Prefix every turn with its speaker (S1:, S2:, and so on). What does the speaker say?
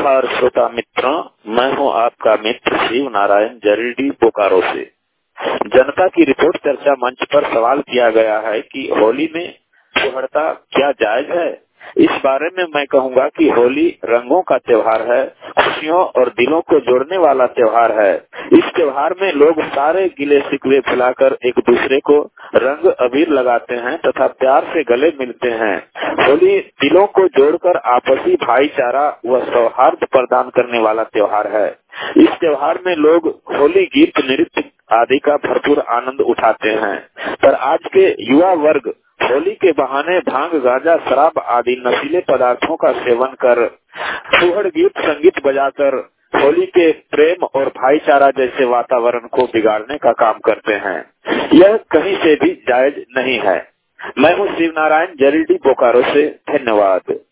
S1: नमस्कार श्रोता मित्रों, मैं हूं आपका मित्र शिव नारायण जरीडी बोकारो से। जनता की रिपोर्ट चर्चा मंच पर सवाल किया गया है कि होली में फुहड़ता क्या जायज है। इस बारे में मैं कहूंगा कि होली रंगों का त्योहार है, खुशियों और दिलों को जोड़ने वाला त्योहार है। इस त्योहार में लोग सारे गिले शिकवे भुलाकर एक दूसरे को रंग अबीर लगाते हैं तथा प्यार से गले मिलते हैं। होली दिलों को जोड़कर आपसी भाईचारा व सौहार्द प्रदान करने वाला त्योहार है। इस त्योहार में लोग होली गीत, नृत्य आदि का भरपूर आनंद उठाते हैं, पर आज के युवा वर्ग होली के बहाने भांग, गांजा, शराब आदि नशीले पदार्थों का सेवन कर फुहड़ गीत संगीत बजाकर होली के प्रेम और भाईचारा जैसे वातावरण को बिगाड़ने का काम करते हैं। यह कहीं से भी जायज नहीं है। मैं हूँ शिव नारायण जरीडी बोकारो से। धन्यवाद।